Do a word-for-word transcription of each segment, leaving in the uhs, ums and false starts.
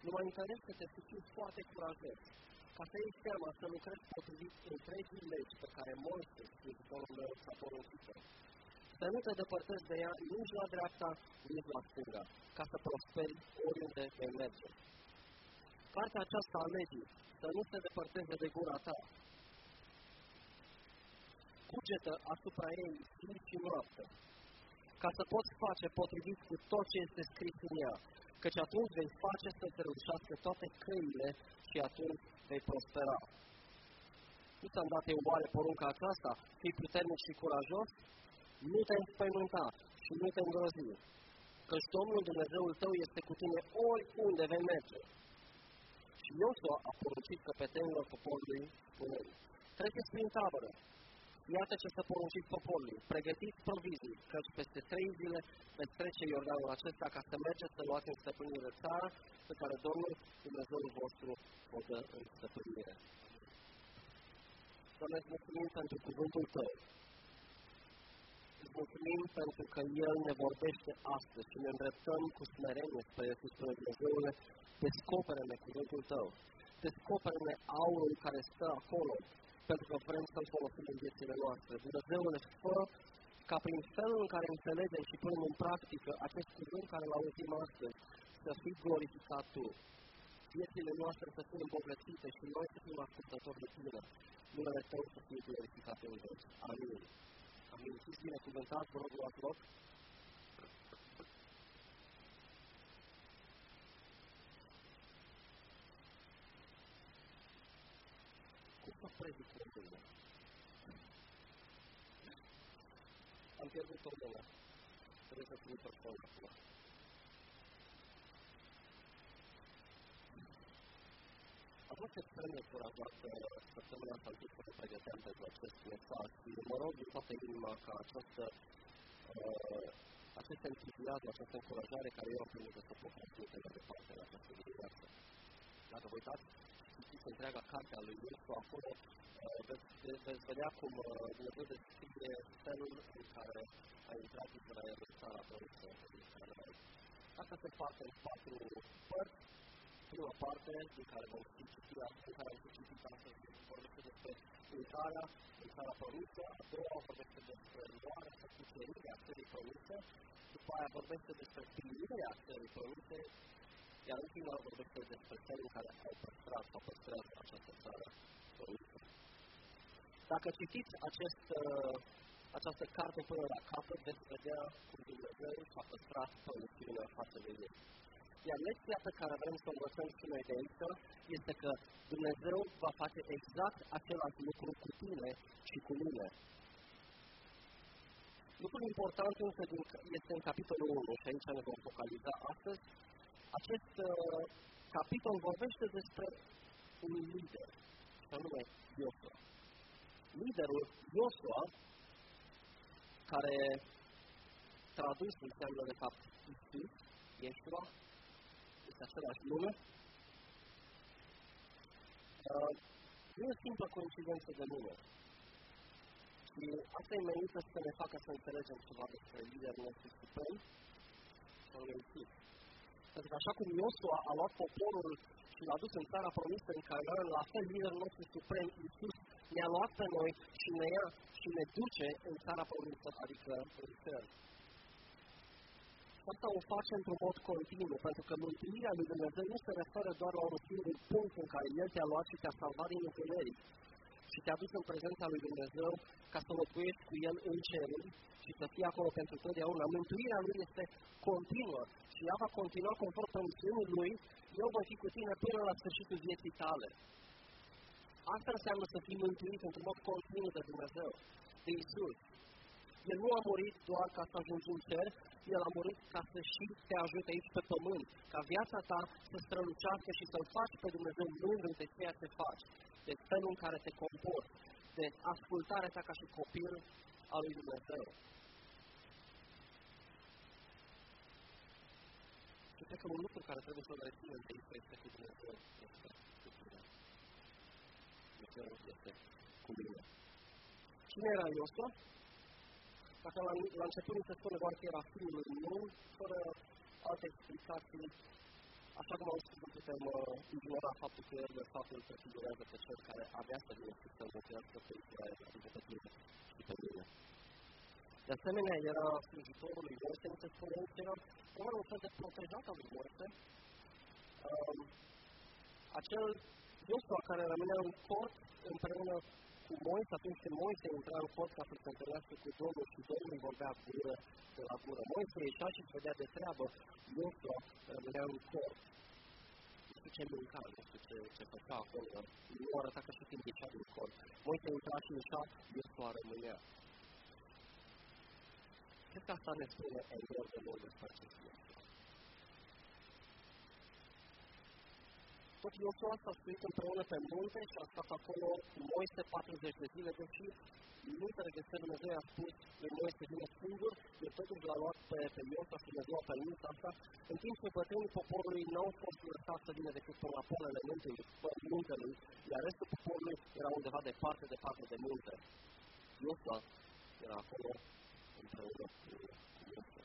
Nu mă interesează să fii foarte curajos, ca să iei seama să lucrezi potrivit întregii legi pe care Moise, scriitorul meu, ți-a poruncit-o. Să nu te depărtezi de ea nici la dreapta, nici la stânga, ca să prosperi oriunde vei merge. Cartea aceasta a legii, să nu se depărteze de gura ta. Cugetă asupra ei zi și noapte, ca să poți face potrivit cu tot ce este scris în ea, căci atunci vei face să te reușească toate căile și atunci vei prospera. Nu ți-am dat eu oare porunca aceasta? Fii puternic și curajos? Nu te înspăimânta și nu te îngrozi, căci Domnul Dumnezeul tău este cu tine oriunde vei merge. Și Iosua a poruncit căpetenilor poporului, spunând: treceți prin tabără. Iată ce s-a poruncit poporului: pregătiți provizii, căci peste trei zile veți trece Iordanul acesta ca să mergeți să luați în stăpânire țara pe care Domnul Dumnezeul vostru o dă în stăpânire. Doamne, îți mulțumim pentru cuvântul Tău. Îți mulțumim pentru că El ne vorbește astăzi și ne îndreptăm cu smerenie spre Dumnezeule. Descoperă-ne cuvântul Tău. Descoperă-ne aurul care stă acolo, pentru că vrem să-l folosim în viețile noastre. Dumnezeule, fă ca prin felul în care înțelegem și punem în practică acest cuvânt care l auzim astăzi, să fii glorificat Tu. Viețile noastre să fie îmbogățite și noi să fim ascultători de Tine. Numele Tău să fie glorificat în veci. Amin. Amin. Fiți binecuvântați, vă rog, luați loc. Cum să predic în Dumnezeu? Am pierdut o mână. Trebuie să fim persoană acum. Am fost extrem de curajat că săptămâna asta am să ne pregăteam pentru acest mesaj și mă rog din toată inima ca această, uh, acest entuziasm, această încurajare care eu am primit să pot transmite mai departe în această dimineață. Dacă vă uitați, citiți întreaga carte a lui Iosua, acolo uh, veți, veți vedea cum uh, Dumnezeu descrie felul în care a intrat Israel în țara prămită în Israel. Asta se face în patru părți. Prima parte, din care vom citi, în care am citit astăzi, vorbește despre intrarea în țara prămită, a doua vorbește despre luarea sau cucerirea țării prămite, după aia vorbește despre primirea țării prămite, iar în final vorbește despre felul în care au păstrat sau păstrează această țară prămită. Dacă citiți acest, această carte până la capăt, veți vedea cum Dumnezeu a păstrat promisiunea față de ei. Iar lecția pe care vrem să o învățăm și noi de aici este că Dumnezeu va face exact același lucru cu tine și cu mine. Lucrul important însă este în capitolul unu și aici ne vom focaliza astăzi. Acest uh, capitol vorbește despre un lider, și anume Iosua. Liderul Iosua, care tradus înseamnă de fapt Iisus, Iesua, este același nume. Uh, nu e simplă coincidență de nume. Și asta e menită să ne facă să înțelegem ceva despre liderul nostru suprem, sau Iisus. Pentru că așa cum Iosua a luat poporul și l-a dus în țara promisă în Canaan, la fel liderul nostru suprem, Iisus, ne-a luat pe noi și ne ia și ne duce în țara promisă, adică în cer. Asta o face într-un mod continuu, pentru că mântuirea lui Dumnezeu nu se referă doar la un singur punct în care El te-a luat și te-a salvat din întuneric și te-a dus în prezența lui Dumnezeu ca să locuiești cu El în ceruri și să fii acolo pentru totdeauna. Mântuirea Lui este continuă și ea va continua conform promisiunii Lui: eu voi fi cu tine până la sfârșitul vieții tale. Asta înseamnă să fii mântuit într-un mod continuu de Dumnezeu, de Iisus. El nu a murit doar ca să ajungi în cer, El a murit ca să și te ajute aici pe pământ, ca viața ta să strălucească și să-L faci pe Dumnezeu mândru de ceea ce faci, de felul în care te comporți, de ascultarea ta ca și copil al lui Dumnezeu. Și cred că un lucru care trebuie să-l reținem de aici este cu Dumnezeu este cu tine. Dumnezeu este cu mine. Cine era Iosua? Dacă la, la început se spune doar că era fiul lui Nun, fără alte explicații, așa cum au spus putem uh, ignora faptul că lăsatul prefigurează pe cel care avea să vină să mântuiască pe Israel, adică pe tine și pe mine. De asemenea, era slujitorul lui Moise, nu se spune că era un fel de protejat al lui Moise. Um, acel Iosua care rămânea în cort împreună cu Moise, atunci când Moise intra în cort ca să se întâlnească cu Domnul și Domnul vorbea gură de la gură. Moise ieșea și se vedea de treabă, Iosua rămânea în cort. Nu știu ce mânca, nu știu ce, ce făcea acolo, nu arăta că și când ieșea din cort. Moise intra și ieșea, Iosua rămânea. Cred că asta ne spune enorm de mult despre acest lucru. Tot Iosua s-a suit împreună pe munte și a stat acolo cu Moise patruzeci de zile, deși nu înțelegeți că Dumnezeu i-a spus lui Moise vine singur, el totuși l-a luat pe, pe Iosua și Dumnezeu a permis asta, în timp ce bătrânii poporului n-au fost lăsați să vină decât până la polele muntelui, iar restul poporului era undeva departe, departe de munte. Iosua era acolo împreună cu Moise.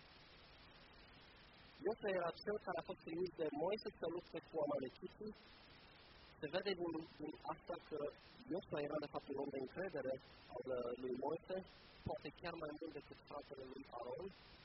Iosua era cel care a fost trimis de Moise să lupte cu amaleciții. Se vede din, din asta că Iosua era de fapt un om de încredere al lui Moise, poate chiar mai mult decât fratele lui Aron.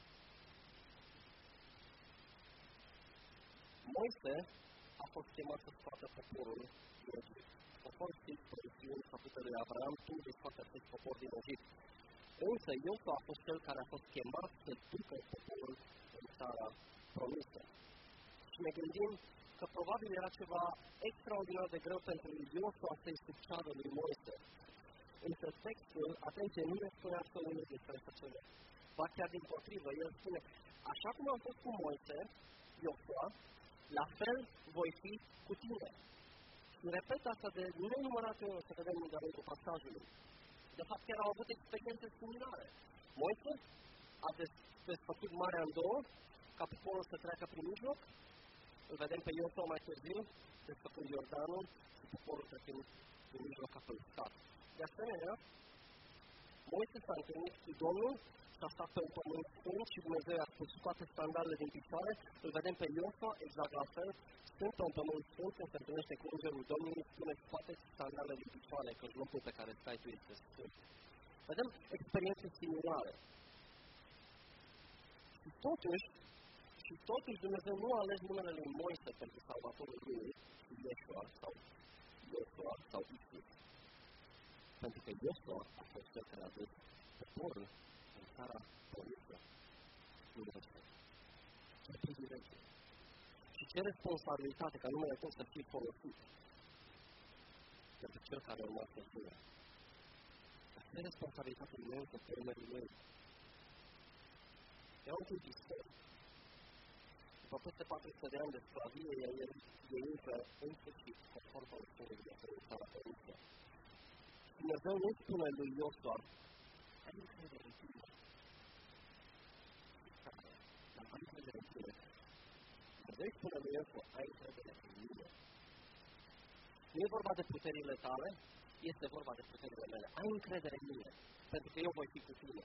Moise a fost chemat să scoată poporul din Egipt. Conform promisiunii făcute lui Abraham, tu vei scoate acest popor din Egipt. Însă Iosua a fost cel care a fost chemat să ducă poporul în țara promisă. Și ne gândim că probabil era ceva extraordinar de greu pentru Iosua să-i succeadă lui Moise. Însă textul, atenție, nu ne spune absolut nimic despre asta ceva. Ba chiar dimpotrivă, el spune, așa cum am fost cu Moise, Iosua, la fel voi fi cu tine. Și repet asta de nenumărate ori, să vedem în de-a pasajului. De fapt, chiar au avut experiențe similare. Moise a desfăcut Marea în două, ca poporul să treacă prin mijloc. Îl vedem pe Iosua mai târziu, desfăcând Iordanul și poporul trecând prin mijloc ca pe stat. De asemenea, Moise s-a întâlnit cu Domnul, s-a stat pe un pământ sfânt și Dumnezeu i-a spus scoate sandalele din picioare. Îl vedem pe Iosua, exact la fel, sunt pe un pământ sfânt, când se întâlnește cu Îngerul Domnului, spune scoate sandalele din picioare, că locul pe care stai tu este sfânt. Vedem experiențe similare. Și totuși, și totuși Dumnezeu nu a ales numele lui Moise pentru salvatorul lui, Iosua sau Iosua sau Isus. Pentru că Iosua a fost cel care a dus poporul în țara promisă. Nu Moise. Ce privilegiu. Și ce responsabilitate ca numele tău să fie folosit pentru cel care urma să fie. Dar ce responsabilitate imensă pe urmerii lui. E un timp istoric. După peste patru sute de ani de sclavie, ei intră în sfârșit, conform Palestinei de în țara promisă. Dumnezeu nu spune lui Iosua, ai încredere în tine. Dar ai încredere în tine. Dumnezeu îi spune lui Iosua, ai încredere în mine. Nu e vorba de puterile tale, este vorba de puterile mele. Ai încredere în mine, pentru că eu voi fi cu tine.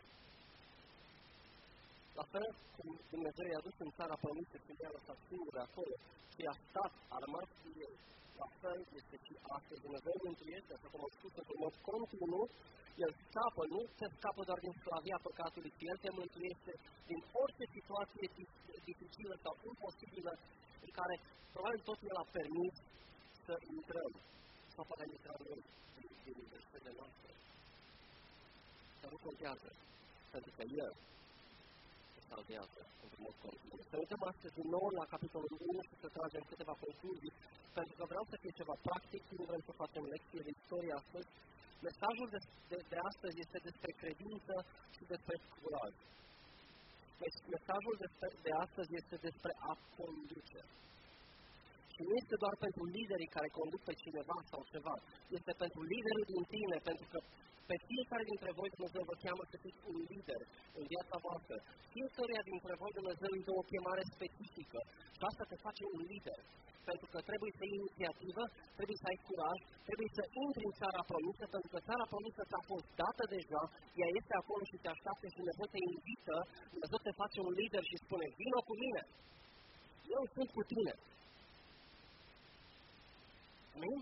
La fel cum Dumnezeu i-a dus în țara promisă și i-a lăsat singur acolo și i-a stat, a rămas cu el. La fel este și astăzi. Dumnezeu mântuiește, așa cum am spus, într-un mod continuu, El scapă, nu se scapă doar din sclavia păcatului, ci El te mântuiește din orice situație dificilă sau imposibilă în care probabil tot El a permis să intrăm. Sau poate intrăm noi din universitățile noastre. Dar nu contează, pentru că El salvează într-un mod continuu. Să uităm astăzi din nou la capitolul unu și să tragem câteva concluzii, pentru că vreau să fie ceva practic, nu vrem să facem lecție de istorie astăzi. Mesajul de, de, de astăzi este despre credință și despre curaj. Deci, mesajul de, de astăzi este despre a conduce. Și nu este doar pentru liderii care conduc pe cineva sau ceva, este pentru liderul din tine, pentru că pe fiecare dintre voi Dumnezeu vă cheamă să fiți un lider în viața voastră. Fiecare dintre voi Dumnezeu îi dă o chemare specifică și asta te face un lider. Pentru că trebuie să iei inițiativă, trebuie să ai curaj, trebuie să intri în țara promisă, pentru că țara promisă ți-a fost dată deja, ea este acolo și te așteaptă și Dumnezeu te invită, Dumnezeu te face un lider și spune, vină cu mine, eu sunt cu tine. Amin?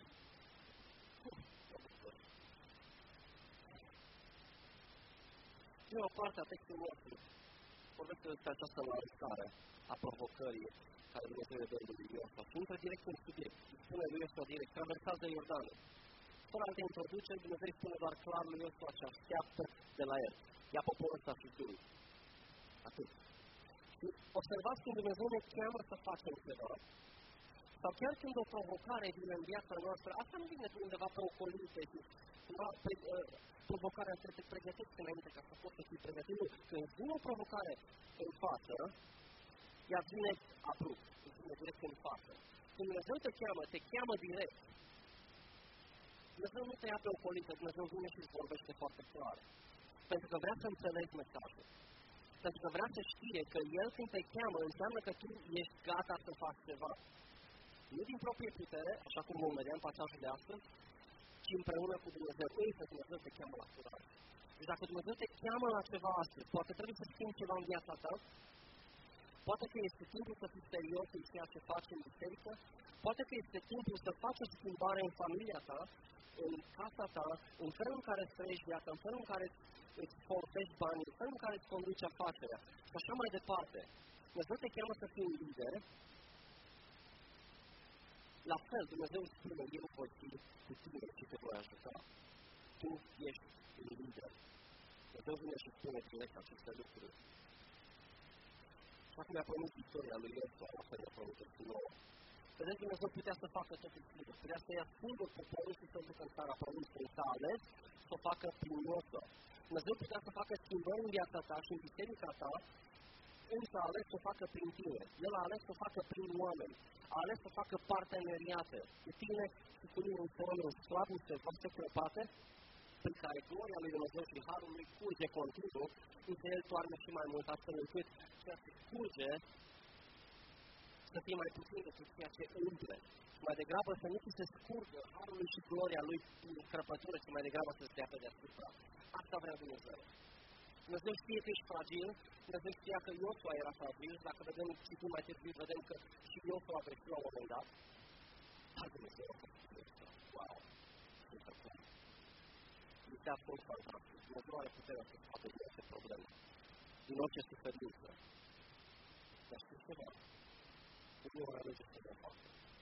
Prima parte a textului nostru vorbește despre această lansare a provocării care Dumnezeu îi dă lui Iosua. Și intră direct în subiect. Îi spune lui Iosua direct, traversează Iordanul. Fără alte introduceri, Dumnezeu îi spune doar clar lui Iosua ce așteaptă de la el. Ia poporul ăsta și du-l. Atât. Și observați când Dumnezeu ne cheamă să facem ceva. Sau chiar când o provocare vine în viața noastră, asta nu vine undeva pe ocolite, cumva pe, uh, provocarea să te pregătești înainte ca să poți să fii pregătit. Nu, când vine o provocare în față, ea vine abrupt, vine direct în față. Când Dumnezeu te cheamă, te cheamă direct. Dumnezeu nu te ia pe ocolite, Dumnezeu vine și îți vorbește foarte clar. Pentru că vrea să înțelegi mesajul. Pentru că vrea să știe că El când te cheamă înseamnă că tu ești gata să faci ceva. Nu din proprie putere, așa cum vom vedea în pasajul de astăzi, ci împreună cu Dumnezeu. Însă Dumnezeu te cheamă la curaj. Deci dacă Dumnezeu te cheamă la ceva astăzi, poate trebuie să schimbi ceva în viața ta, poate că este timpul să fii serios în ceea ce faci în biserică, poate că este timpul să faci o schimbare în familia ta, în casa ta, în felul în care îți trăiești viața, în felul în care îți folosești banii, în felul în care îți conduci afacerea și așa mai departe. Dumnezeu te cheamă să fii un lider. La fel, Dumnezeu îți spune, eu voi fi cu tine și te voi ajuta. Tu ești un lider. Dumnezeu vine și spune direct aceste lucruri. Așa cum i-a promis istoria lui Iosua, la fel i-a promis și nouă. Vedeți, Dumnezeu putea să facă totul singur. Putea să ia singur poporul și să ducă în țara promisă. Însă a ales să o facă prin Iosua. Dumnezeu putea să facă schimbări în viața ta și în biserica ta, însă a ales să o facă prin tine. El a ales să o facă prin oameni. A ales să facă parteneriate cu tine și cu mine împreună în slavnițe voastre crăpate, prin care gloria lui Dumnezeu și harul lui curge continuu, însă El toarnă și mai mult astfel încât ceea ce curge să fie mai puțin decât ceea ce umple. Mai degrabă să nu ți se scurgă harul și gloria lui în crăpătură, ci mai degrabă să se dea pe deasupra. Asta vrea Dumnezeu. Dumnezeu știe că ești fragil, Dumnezeu știa că Iosua era fragil, dacă vedem citim mai târziu, vedem că și Iosua a greșit la un moment dat. Dar Dumnezeu a fost Iosua. Wow! Super cool! Este absolut fantastic. Dumnezeu are puterea să scoate din orice probleme, din orice suferință. Dar știți ceva? Nu vor alege să ne facă.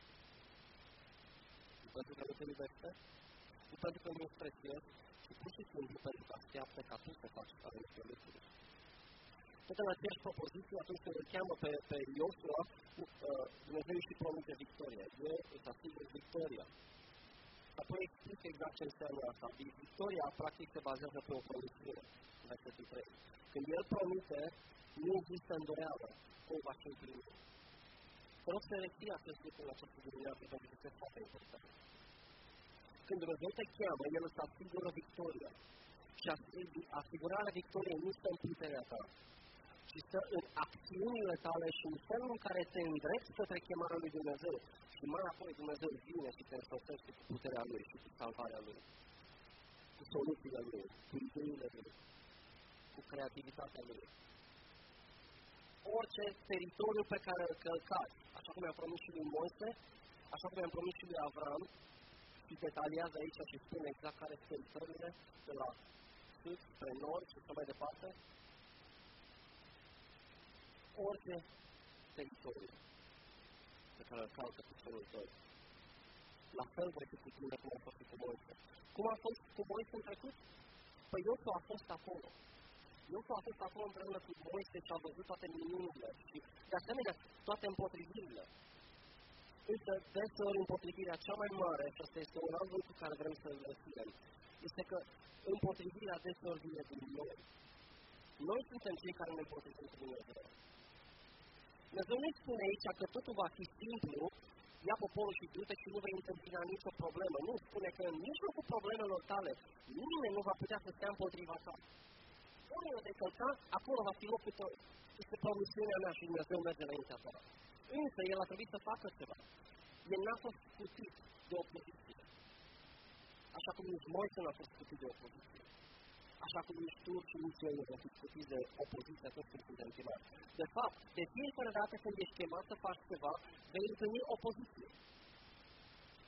Nu pentru că nu te iubește, nu pentru că nu ești prețios, ci pur și simplu pentru că așteaptă ca tu să faci anumite lucruri. Tot în aceeași propoziție, atunci când îl cheamă pe, pe Iosua, Dumnezeu și promite victoria. El îți asigură victoria. Apoi explică exact ce înseamnă asta. Victoria, practic, se bazează pe o promisiune. Versetul trei. Când El promite, nu există îndoială cum va fi împlinit. Să rog să reții acest lucru în această dimineață, pentru că este foarte important. Când Dumnezeu te cheamă, El îți asigură victoria. Și asigurarea victoriei nu stă în puterea ta, ci stă în acțiunile tale și în felul în care te îndrepți către chemarea lui Dumnezeu. Și mai apoi Dumnezeu vine și te însoțește cu puterea Lui și cu salvarea Lui, cu soluțiile Lui, cu ideile Lui, cu creativitatea Lui. Orice teritoriu pe care îl călcați, așa cum i-am promis și lui Moise, așa cum i-am promis și lui Avram, și detaliază aici și spune exact care sunt țările, de la sud, spre nord și așa mai departe. Orice teritoriu pe care îl calcă piciorul tău, la fel voi fi cu tine cum a fost cu Moise. Cum a fost cu Moise în trecut? Păi Iosua a fost acolo. Iosua a fost acolo împreună cu Moise și a văzut toate minunile și, de asemenea, toate împotrivirile. Însă, deseori, împotrivirea cea mai mare, și asta este un alt lucru care vrem să-l răspundem, este că împotrivirea deseori vine din noi. Noi suntem cei care ne împotrivim cu Dumnezeu. Dumnezeu nu spune aici că totul va fi simplu, ia poporul și du-te și nu vei întâmpina nicio problemă. Nu, spune că în mijlocul problemelor tale, nimeni nu va putea să stea împotriva ta. Oriunde te călca, acolo va fi locul tău. Este promisiunea mea și Dumnezeu merge înaintea ta. Însă, El a trebuit să facă ceva. El n-a fost scutit de opoziție. Așa cum nici Moise n-a fost scutit de opoziție. Așa cum nici tu și nici eu nu vom fi scutiți de opoziție atunci când suntem chemați. De fapt, de fiecare dată când ești chemat să faci ceva, vei întâlni opoziție. Și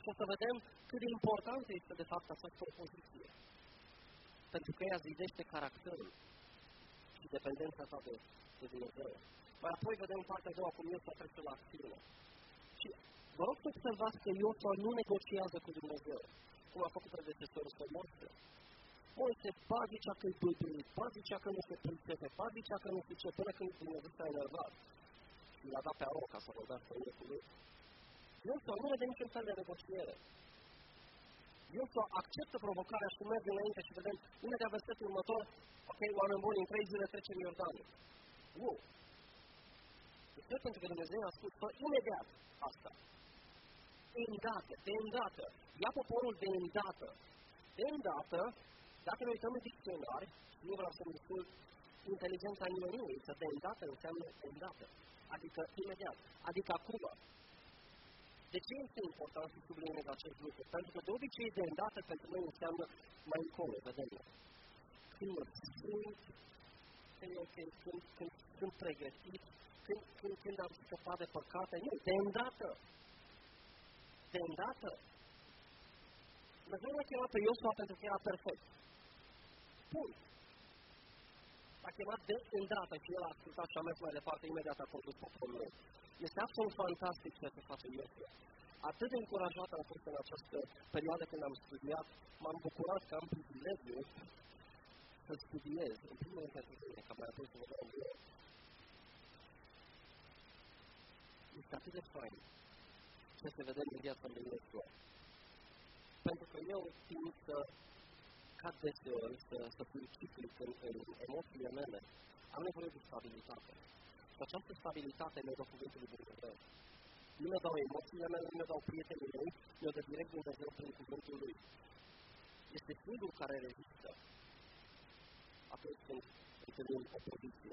o să vedem cât de importantă este de fapt această opoziție. Pentru că ea zidește caracterul și dependența ta de, de Dumnezeu. Mai apoi vedem partea a doua, cum Iosua trece la acțiune. Și vă rog să observați că Iosua nu negociază cu Dumnezeu, cum a făcut predecesorul său Moise. Moise ba zicea că-i pâlpâit, ba zicea că nu se pricepe, ba zicea că nu știu ce, până când Dumnezeu s-a enervat. Și l-a dat pe Aron ca să vorbească unul cu lui. Iosua nu vede niciun fel de negociere. Iosua acceptă provocarea și merge înainte și vedem, imediat versetul următor, ok, oameni buni, în trei zile trecem Iordanul. Wow! De ce? Pentru că Dumnezeu a spus, fă imediat asta. De îndată, de îndată. Ia poporul de îndată. De îndată, dacă ne uităm în dicționar, nu vreau să-mi spun inteligența nimănui, să de îndată înseamnă de îndată. Adică imediat, adică acum. De ce este important să sublinez acest lucru? Pentru că de obicei de îndată pentru noi înseamnă mai încolo, vedem. Când mă simt, când, când, când, când sunt pregătit, când, când, când am scăpat de păcate, nu, de îndată. De îndată. Dumnezeu l-a chemat pe Iosua pentru că era perfect. Bun. L-a chemat de îndată și el a ascultat și a mers mai departe, imediat a condus poporul. Este absolut fantastic ceea ce face Iosua. Atât de încurajat am fost în această perioadă când am studiat, m-am bucurat că am privilegiul să studiez. În primul rând pentru mine, ca mai apoi să vă dau un lucru. Este atât de fain ce se vedem în viața lui Iosua. Pentru că eu tind să cad deseori, să, să fiu ciclic în, în emoțiile mele. Am nevoie de stabilitate. Și această stabilitate mi-o dă cuvântul lui Dumnezeu. Nu mi-o dau emoțiile mele, nu mi-o dau prietenii mei, mi-o dă direct Dumnezeu prin cuvântul lui. Este singurul care rezistă atunci când întâlnim opoziție.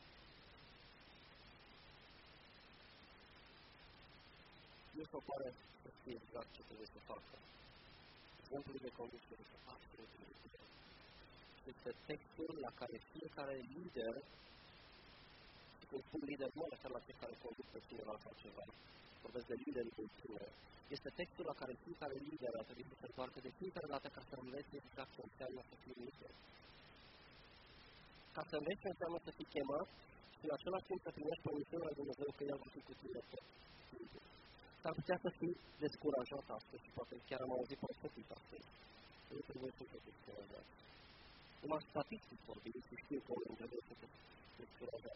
Nu se pare să fie exact ce trebuie să facă. Exemplul de conducere este absolut ridicat. Este textul la care fiecare lider, și când spun lider, nu mă refer la cei care conduc pe cineva sau ceva, vorbesc de lideri în tine, este textul la care fiecare lider ar trebui să se întoarcă de fiecare dată ca să învețe exact ce înseamnă să fii lider. Ca să înveți ce înseamnă să fii chemat și în același timp să primești promisiunea lui Dumnezeu că El va fi cu tine tot. S-ar putea să fii descurajat astăzi și poate chiar am auzit profetic astăzi. Nu trebuie să fii descurajat. Numai statistic vorbim și știu că oamenii trebuie să fii descurajat.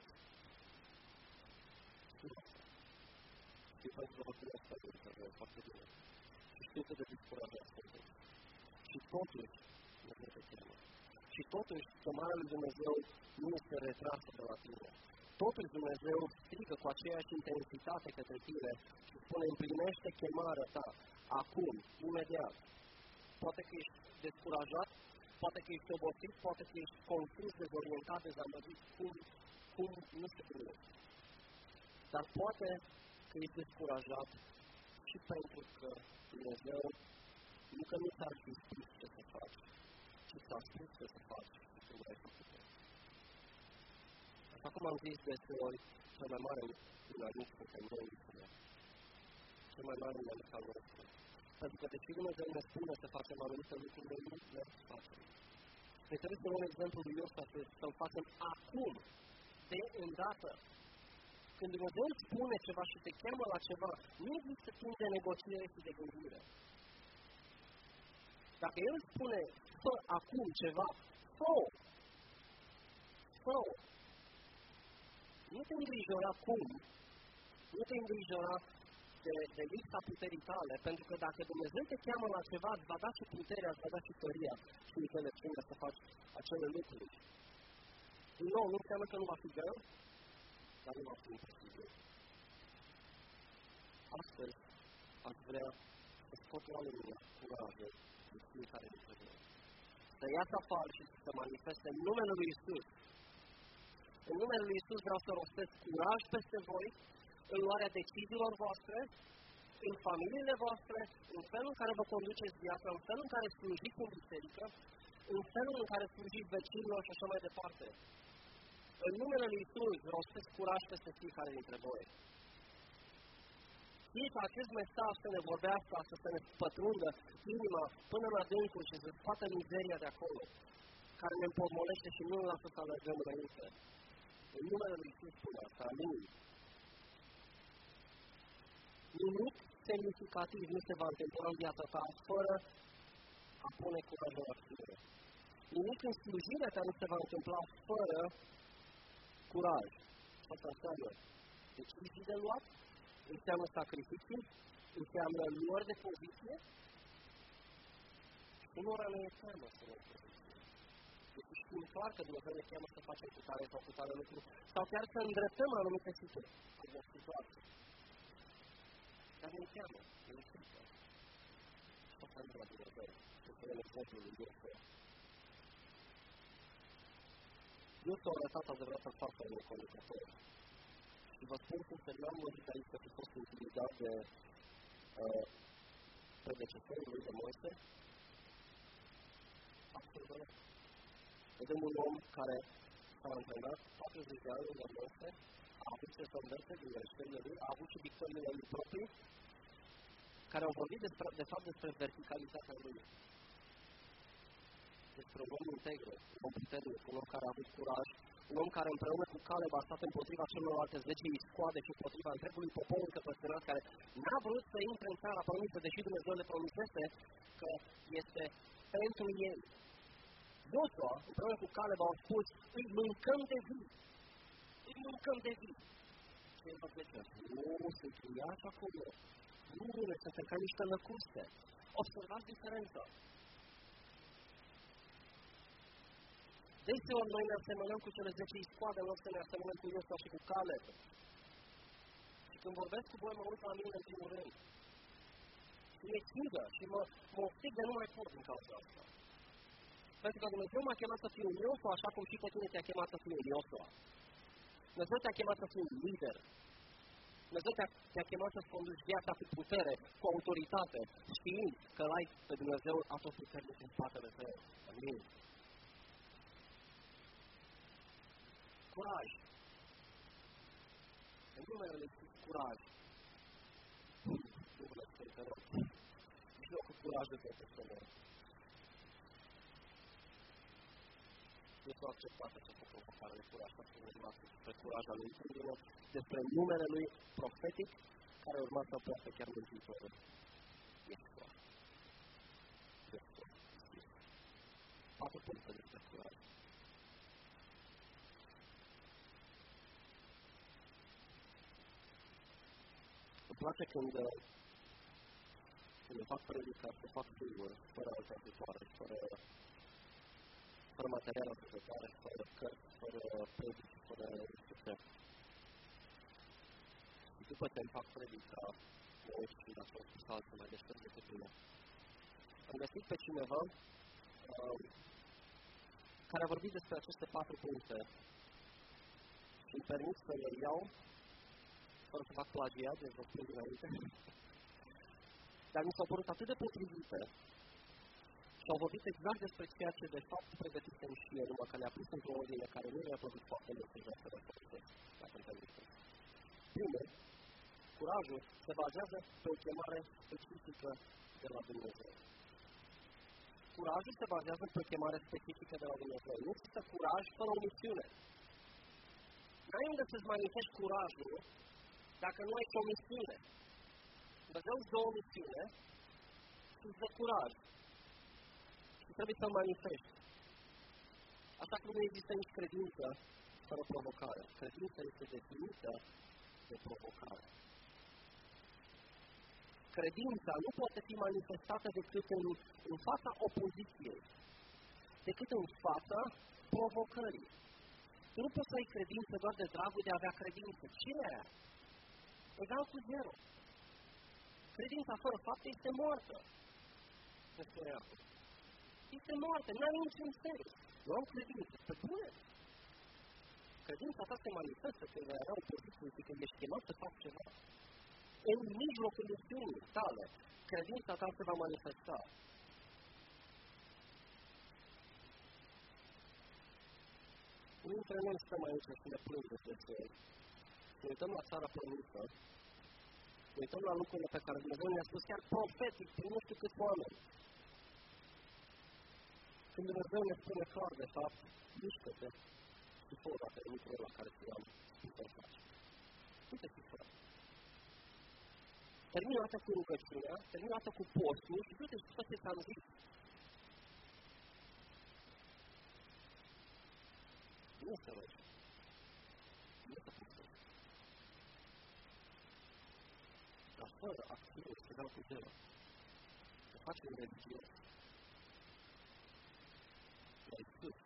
Știu pentru că vă cunosc pe Dumnezeu foarte bine. Și știu cât de descurajat sunteți. Și totuși, Dumnezeu te cheamă. Și totuși, chemarea lui Dumnezeu nu este retrasă de la tine. Totuși Dumnezeu strigă cu aceeași intensitate către tine și spune, împlinește chemarea ta, acum, imediat. Poate că ești descurajat, poate că ești obosit, poate că ești confuz, dezorientat, dezamăgit, cum, cum, nu știu cum ești. Dar poate că ești descurajat și pentru că Dumnezeu nu că nu ți-ar fi spus ce să faci, ci ți-a spus ce să faci și tu vrei să faci. Așa cum am zis deseori, cel mai mare inamic suntem noi înșine. Cel mai mare inamic al nostru. Pentru că deși Dumnezeu ne spune să facem anumite lucruri, noi nu le facem. Noi trebuie să luăm exemplul lui Iosua să-l facem acum, de îndată. Când Dumnezeu îți spune ceva și te cheamă la ceva, nu există timp de negociere și de gândire. Dacă El spune, fă acum ceva, fă-o. Fă-o. Nu te îngrijora cum, nu te îngrijora de, de lipsa puterii tale, pentru că dacă Dumnezeu te cheamă la ceva, îți va da și puterea, îți va da și tăria și înțelepciunea să faci acele lucruri. Din nou, nu înseamnă că nu va fi greu, dar nu va fi imposibil. Astăzi, aș vrea să scot la lumină curajul de fiecare dintre noi. Să iasă afară și să manifeste în numele lui Iisus. În numele lui Iisus vreau să rostesc curaj peste voi, în luarea deciziilor voastre, în familiile voastre, în felul în care vă conduceți viața, în felul în care slujiți în biserică, în felul în care slujiți vecinilor și așa mai departe. În numele lui Iisus rostesc curaj peste fiecare dintre voi. știi că acest mesaj să ne vorbească, să ne pătrundă inima până la adâncul și să scoată mizeria de acolo, care ne împotmolește și nu ne lasă să alergăm înainte. În numele Lui Iisus spune asta, amin. Nimic semnificativ nu se va întâmpla în viața ta fără a pune curajul în acțiune. Nimic în slujirea ta nu se va întâmpla fără curaj. Asta înseamnă decizii de luat, înseamnă sacrificii, înseamnă luări de poziție. Unora ne e teamă să luăm poziție. Deci știm clar că Dumnezeu ne cheamă să facem cu tare sau cu tare lucru, sau chiar să îndreptăm anumite situații. Dar ne cheamă, ne frică. Și asta nu la Dumnezeu. Este un exemplu lui Iosua. Iosua a arătat adevărată față în conducător. Și vă spun cum să n-am văzut aici să fi fost intimidat de uh, predecesorul lui de Moise. Absolut deloc. Vedem un om care s-a antrenat patruzeci de ani de Moise, a avut ce să învețe din greșelile lui, a avut și victoriile lui proprii, care au vorbit despre, de fapt despre verticalitatea lui. Despre un om integru, un om puternic, un om care a avut curaj, un om care împreună cu Caleb a stat împotriva celorlalte zece iscoade și împotriva întregului popor încăpățânat, care n-a vrut să intre în țara promisă, deși Dumnezeu le promisese că este pentru ei. Iosua, împreună cu Caleb, au spus, îi mâncăm de vii, îi mâncăm de vii. Și el va zice, nu, sunt uriași acolo, nu, ne suntem ca niște lăcuste. Observați diferența. Deseori noi ne asemănăm cu cele zece iscoade, în loc să ne asemănăm cu Iosua și cu Caleb. Și când vorbesc cu voi, mă uit la mine în primul rând. Și mi-e țigă și mă, mă oftic de nu mai pot din cauza asta. Pentru că Dumnezeu m-a chemat să fiu un Iosua, așa cum și pe tine te-a chemat să fiu un Iosua. Dumnezeu te-a chemat să fiu un lider. Dumnezeu te-a, te-a chemat să-ți conduci viața cu putere, cu autoritate, știind că l-ai pe Dumnezeu atotputernic în spatele tău. Amin. Curaj. În numele Lui Iisus, curaj. Nu vă lăsăm, te rog. Și eu cu curaj de toate cele. Eu s-o acceptat această provocare de curaj, să fie urmat despre curaj al lui Dumnezeu, despre numele Lui profetic, care urma să poată chiar Mântuitorul. Iesua. Iesua. Patru puncte despre curaj. Îmi place când, când fac predica, să fac singur, fără alte ajutoare, fără, fără material ascultătoare, fără cărți, fără predici, fără succes. Și după ce îmi fac predica, mă uit și la ce-au spus alții mai deștept decât mine. Am găsit pe cineva uh, care a vorbit despre aceste patru puncte și îmi permit să le iau fără să fac plagiat, deci vă spun dinainte. Dar mi s-au părut atât de potrivite și au vorbit exact despre ceea ce de fapt pregătisem și eu, numai că le-a pus într-o ordine care nu mi-a plăcut foarte mult și vreau să le folosesc, dacă îmi permite. Primul, curajul se bazează pe o chemare specifică de la Dumnezeu. Curajul se bazează pe o chemare specifică de la Dumnezeu. Nu există curaj fără o misiune. N-ai unde să-ți manifesti curajul dacă nu ai o misiune. Dumnezeu îți dă o misiune și îți dă curaj. Și trebuie să-l manifesti. Așa cum nu există nici credință fără provocare. Credința este definită de provocare. Credința nu poate fi manifestată decât în, în fața opoziției, decât în fața provocării. Tu nu poți să ai credință doar de dragul de a avea credință. Cine e aia? Egal cu zero. Credința fără fapte este moartă. Se spune acum. Este moartă, nu are niciun sens. Nu am credință. Pe bune. Credința ta se manifestă când vei avea o poziție și când ești chemat să faci ceva. În mijlocul misiunii tale, credința ta se va manifesta. Unii dintre noi stăm aici și ne plângem de ce. Să uităm la țara promisă ne uităm la lucrurile pe care Dumnezeu ne-a spus chiar profetic, prin nu știu câți oameni. Când Dumnezeu ne spune clar, de fapt, mișcă-te și fă odată lucrurile la care ți-am spus să faci. Uite ce faci. Termină o dată cu rugăciunea, termină o dată cu postul și du-te și fă ce ți-am zis. Nu se rogi. Nu se poți. Dar fără acțiune, se dau cu zero. Se face în religie. La Iisus.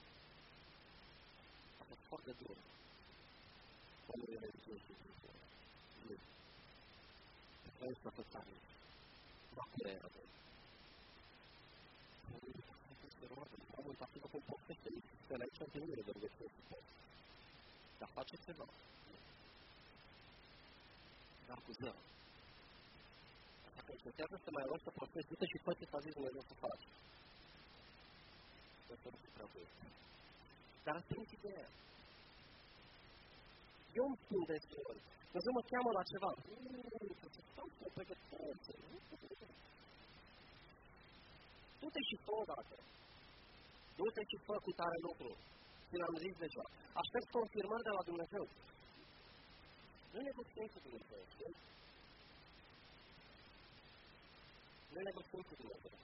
A fost foarte dur. Oamenii religioși de Dumnezeu. Nu. Vrei să fă tare. Nu acolo era de. Nu se roagă. Oamenii a făcut un profete. Se le aici întâlnire de rugăciune să poți. Dar face ceva. Dar cu zero. Dacă încercează să mai rogi să profesi, du-te și fă ce s-a zis Dumnezeu să faci. Să nu se trebuie. Dar asta e ideea. Eu îmi spun deseori, Dumnezeu mă cheamă la ceva. Uuu, să stau să o pregătesc. Du-te și fă odată. Du-te și fă cu tare lucru. Ți l-am zis deja. Aștept confirmări de la Dumnezeu. Nu negociem cu Dumnezeu, știi? Nu negociem cu Dumnezeu.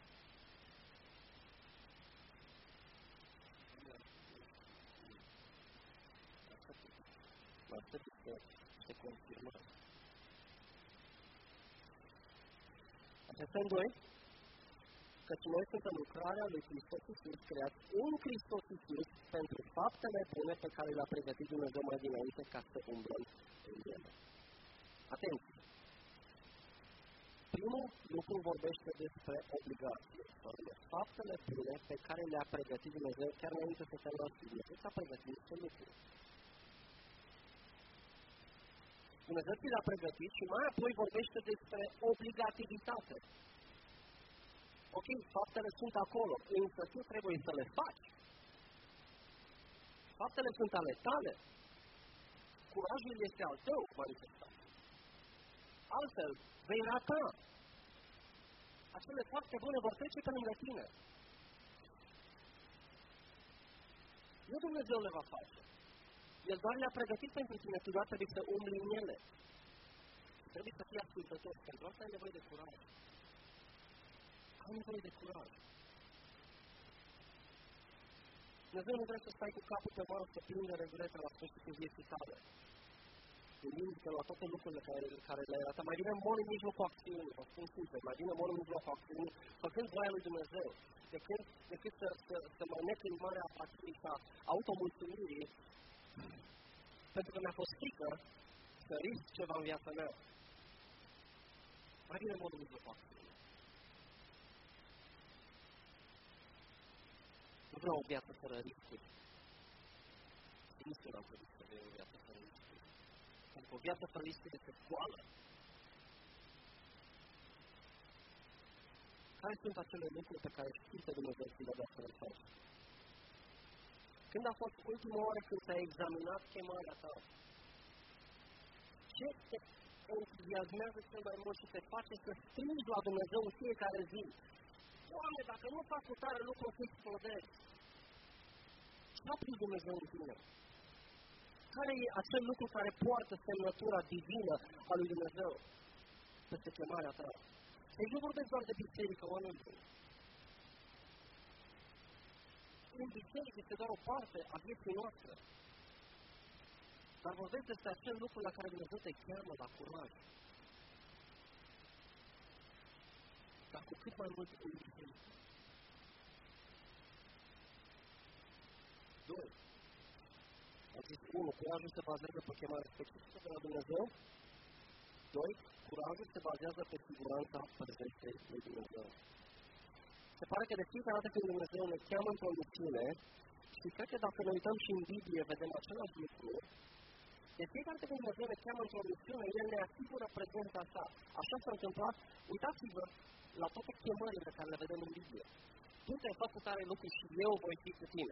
Mă aștept să se confirmă. Astea doi, căci noi suntem lucrarea lui Hristos Iisus, creați în Hristos Iisus pentru faptele bune pe care le-a pregătit Dumnezeu mai dinainte ca să umblăm în ele. Atenție! Primul lucru vorbește despre obligație, sau faptele bune pe care le-a pregătit Dumnezeu chiar înainte să se nască. Dumnezeu s-a pregătit niște lucruri. Dumnezeu ți le-a pregătit și mai apoi vorbește despre obligativitate. Ok, faptele sunt acolo, însă tu trebuie să le faci. Faptele sunt ale tale. Curajul este al tău manifestat. Altfel, vei rata. Acele fapte bune vor trece pe lângă tine. Nu Dumnezeu le va face. El doar le-a pregătit pentru tine, tu doar trebuie să umbli în ele. Trebuie să fii ascultător. Pentru asta ai nevoie de curaj. Ai nevoie de curaj. Dumnezeu nu vrea să stai cu capul pe mare să plângă regrete la sfârșitul vieții tale. Gândind-te la toate lucrurile care, care le-ai arătat. Mai bine mor în mijlocul acțiunii, vă spun sincer, mai bine mor în mijlocul acțiunii, făcând voia lui Dumnezeu, decât, decât să, să, să mă nec în marea apatiei și a automulțumirii, pentru că mi-a fost frică să risc ceva în viața mea. Mai bine mor în mijlocul acțiunii. Nu vreau o viață fără riscuri. Nu știu n-am trebuit să vreau o viață fără riscuri. Pentru că o viață fără riscuri este goală. Care sunt acele lucruri pe care știi că Dumnezeu ți le-a dat să le faci? Când a fost ultima oară când ți-ai examinat chemarea ta? Ce te entuziasmează cel mai mult și te face să strângi la Dumnezeu în fiecare zi? Doamne, dacă nu fac cu tare lucru, o să-ți explodezi. Ce-a prins Dumnezeu în tine? Care e acel lucru care poartă semnătura divină a lui Dumnezeu peste chemarea ta? Deci nu vorbesc doar de biserică, oameni. În biserică este doar o parte a vieții noastre. Dar vorbesc despre acel lucru la care Dumnezeu te cheamă, la curaj. Dar cu cât mai mult în biserică. Doi. Am zis, unu, curajul se bazează pe chemare specifică de la Dumnezeu. Doi, curajul se bazează pe siguranța prezenței lui Dumnezeu. Se pare că de fiecare dată când Dumnezeu ne cheamă într-o misiune, și cred că dacă ne uităm și în Biblie, vedem același lucru, de fiecare dată când Dumnezeu ne cheamă într-o misiune, El ne asigură prezența sa. Așa s-a întâmplat, uitați-vă la toate chemările care le vedem în Biblie. Tu te-ai făcut tare lucruri și eu voi fi cu tine.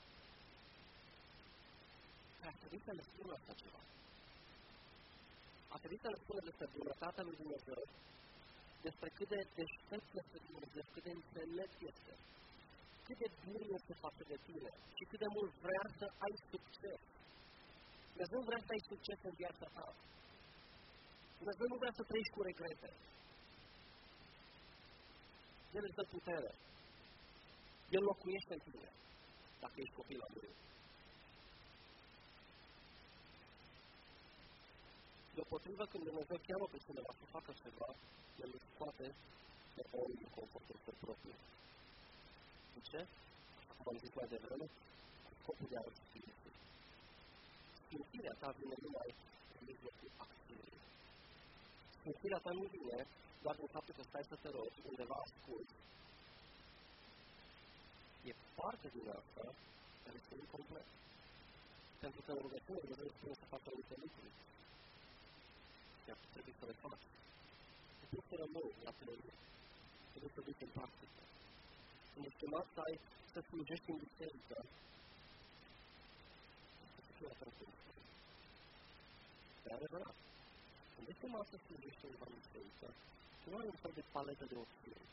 Ar trebui să le spun asta ceva. a trebuit să ne spună despre bunătatea lui Dumnezeu, despre cât de deștept este Dumnezeu, cât de înțelept este, cât de bun este față de tine și cât de mult vrea să ai succes. Dumnezeu vrea să ai succes în viața ta. Dumnezeu nu vrea să trăiești cu regrete. El îți dă putere. El locuiește în tine, dacă ești copil al lui. Deopotrivă, când Dumnezeu cheamă pe cineva să facă ceva, El îl scoate de om din confortul său propriu. De ce? Așa cum am zis mai devreme, cu scopul de a răți Sfinții. Sfințirea ta vine numai în mijlocul acțiunii. Sfințirea ta nu vine doar din faptul că stai să te rogi, undeva asculți. E parte din asta, dar este incomplet. Pentru că în rugăciune Dumnezeu spune să facă multe lucruri. Iar tu trebuie să le faci. Tu trebuie să rămâi la teorie. Trebuie să duci în practică. Când ești chemat să ai, să slujești în biserică, să fii atent în biserică. E adevărat. Când ești chemat să slujești undeva în biserică, tu nu ai un fel de paletă de opțiuni.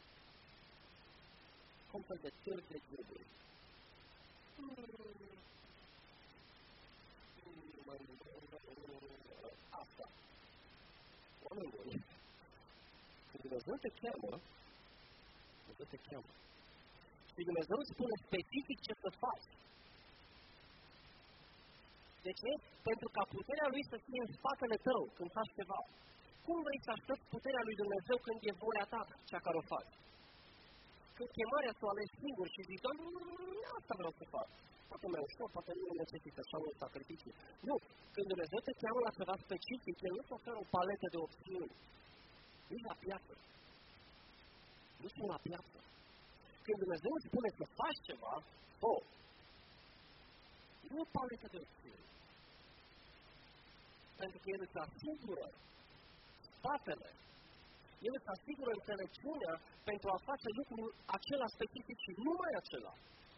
Ca un fel de târg de gânduri. Asta. Oameni buni. Când Dumnezeu te cheamă, Dumnezeu te cheamă. Și Dumnezeu îți spune specific ce să faci. De ce? Pentru ca puterea Lui să fie în spatele tău când faci ceva. Cum vrei să aștepți puterea Lui Dumnezeu când e voia ta, cea care o faci? Când chemarea să o alegi singur și zici, asta vreau să fac. Poate mai ușor, poate nu necesită așa un sacrificiu. Nu, când Dumnezeu te cheamă la ceva specific, El nu-ți oferă o paletă de opțiuni. Nu-i la piață. Nu sunt la piață. Când Dumnezeu îți spune să faci ceva, oh, nu e o paletă de opțiuni. Pentru că El îți asigură spatele. El îți asigură înțelepciunea pentru a face lucrul acela specific și numai acela.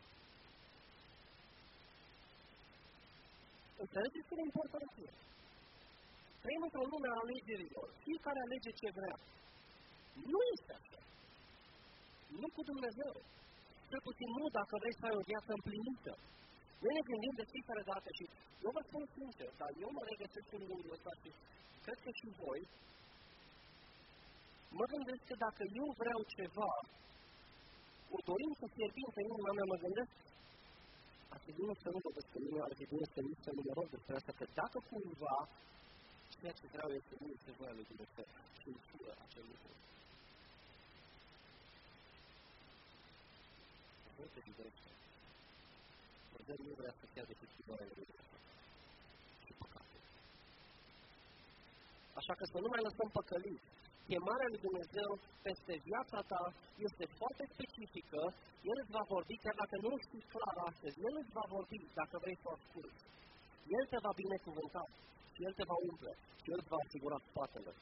Înțelegeți cât de important e? Trăim într-o lume a alegerilor. Fiecare alege ce vrea. Nu este așa. Nu cu Dumnezeu. Cel puțin nu dacă vrei să ai o viață împlinită. Noi ne gândim de fiecare dată și eu vă spun sincer, dar eu mă regăsesc în gândul ăsta și cred că și voi, mă gândesc că dacă eu vreau ceva, o dorință fierbinte în inima mea, mă gândesc, ar fi bine să nu vă despre mine, ar fi bine să nu să nu mă rog despre asta, că dacă cumva ceea ce vreau este nu este voia lui Dumnezeu și îmi fură acel lucru. Dumnezeu te iubește. Dumnezeu nu vrea să fie decât voia lui Dumnezeu și păcatul. Așa că să nu mai lăsăm păcăliți. Chemarea lui Dumnezeu peste viața ta este foarte specifică. El îți va vorbi, chiar dacă nu știi clar astăzi, El îți va vorbi dacă vrei să o asculți. El te va binecuvânta și El te va umple și El îți va asigura spatele.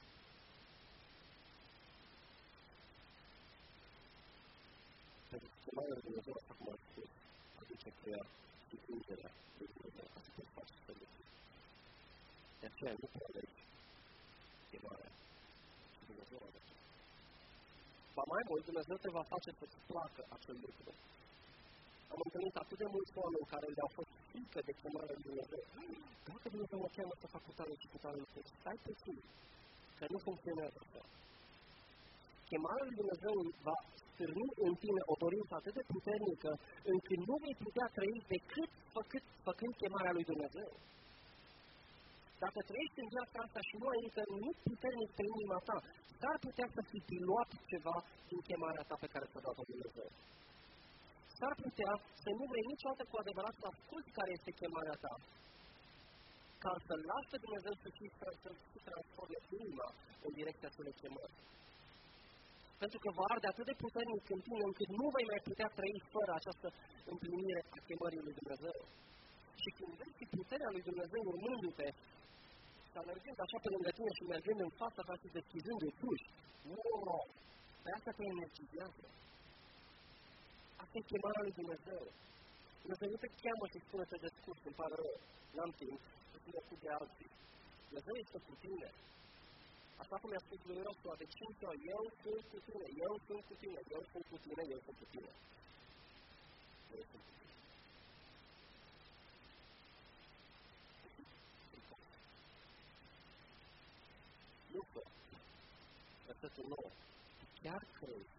Pentru că chemarea lui Dumnezeu, așa cum am spus, aduce cu ea și ungerea lui Dumnezeu ca să te faci să lucruri. De aceea nu te alegi chemarea și Dumnezeu alege. Ba mai mult, Dumnezeu te va face să-ți placă acel lucru. Am întâlnit atât de mulți oameni care le-au fost frică de chemarea lui Dumnezeu. Dacă Dumnezeu mă cheamă să fac cu tare și cu tare lucru, stai puțin, că nu funcționează așa. Chemarea lui Dumnezeu va stârni în tine o dorință atât de puternică, încât nu vei putea trăi decât făcând, făcând chemarea lui Dumnezeu. Dacă trăiești în viața asta și nu ai încă nimic puternic pe inima ta, s-ar putea să fi diluat ceva din chemarea ta pe care ți-a dat-o Dumnezeu. S-ar putea să nu vrei niciodată cu adevărat să asculți care este chemarea ta, ca să-L lași pe Dumnezeu să fii să transforme inima în direcția acelei chemări. Pentru că va arde atât de puternic în tine, încât nu vei mai putea trăi fără această împlinire a chemării lui Dumnezeu. Și când vezi puterea lui Dumnezeu urmându-te, sau mergând așa pe lângă tine și mergând în fața ta și deschizându-i uși, wow, pe asta te energizează. Asta e chemarea lui Dumnezeu. Dumnezeu nu te cheamă și spune să te descurci, îmi pare rău, n-am timp, să fii ocup de alții. Dumnezeu este cu tine. Așa cum i-a spus lui Iosua de cinci ori, eu sunt cu tine, eu sunt cu tine, eu sunt cu tine, eu sunt cu tine. Eu sunt cu tine. Nu că, versetul nouă, chiar crezi,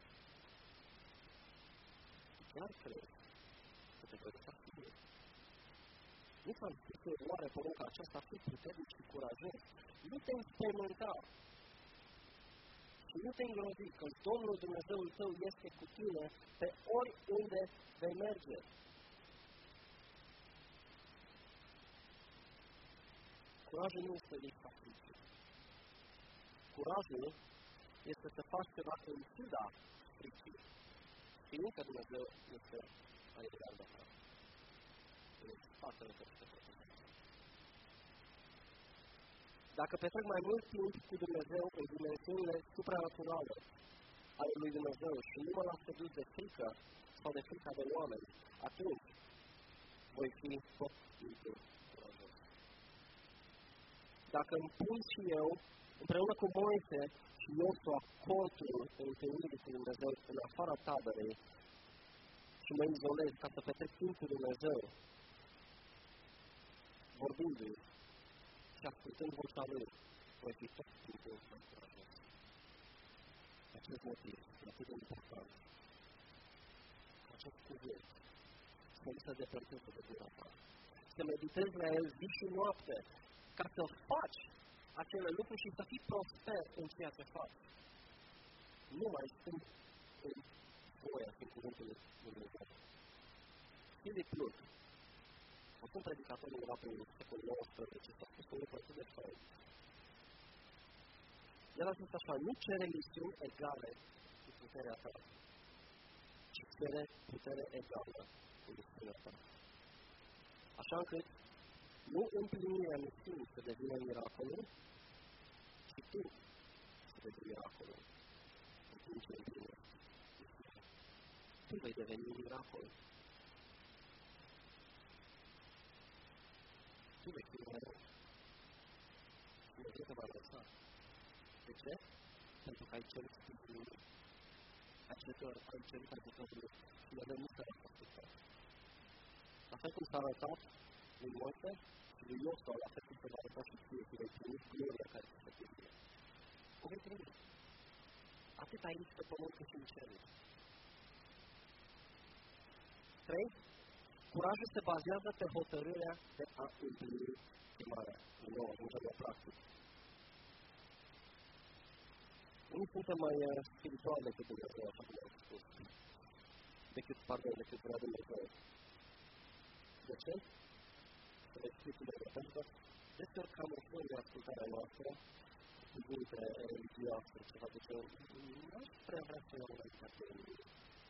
chiar crezi că te voi lăsa singur. Nu ți-am spus că oare porunca aceasta fi puternic și curajos. Nu te înspăimânta și nu te îngrozi că Domnul Dumnezeul tău este cu tine pe oriunde vei merge. Curajul nu este lipsa fricii. Curajul este să faci ceva în ciuda fricii. Știind că Dumnezeu este aliat de ta. Este Tatăl tău să protejeze. Dacă petrec mai mult timp cu Dumnezeu în dimensiunile supranaturale ale lui Dumnezeu și nu mă las sedus de frică sau de frica de oameni, atunci voi fi tot timpul curajos. Dacă îmi pun și eu, împreună cu Moise și Iosua, contul în întâlnirii cu Dumnezeu în afara taberei și mă izolez ca să petrec timp cu Dumnezeu, vorbindu-i și ascultând vocea Lui, voi fi tot timpul curajos. Acest motiv e atât de important. Acest cuvânt să nu se depărteze de gura ta. Să meditezi la el zi și noapte, ca să faci acele lucruri și să fii prosper în ceea ce faci. Nu mai sunt în voia și în cuvântul lui Dumnezeu. Philip Luc, acum predicatorul era prin secolul nouăsprezece, s-a spus un lucru atât de fain. El a zis așa, nu cere misiuni egale cu puterea ta, ci cere putere egală cu misiunea ta. Așa încât nu împlinirea misiunii să devină miracolul, ci tu să devii miracolul. În timp ce împlinești. Tu vei deveni miracol. Tu vei fi mai rău. Dumnezeu te va lăsa. De ce? Pentru că ai cerut sprijinul. Ajutor, ai cerut ajutorul și Dumnezeu nu te-a ascultat. La fel cum s-a arătat lui Moise și lui Iosua, la fel cum se va arăta și ție, și vei primi gloria care se trebuie. O vei primi. Atât ai nici pe pământ cât și în ceruri. Trei. Curajul se bazează pe hotărârea de a împlini chemarea. Din nou, ajungem la practic. Unii suntem mai spirituali decât Dumnezeu, așa cum am spus. Decât, pardon, decât vrea Dumnezeu. De ce? Să vă explic Dumnezeu. Pentru că deseori cam ușor de ascultarea noastră, cuvinte religioase, ceva de ce nu aș prea vrea să iau înaintea de mine.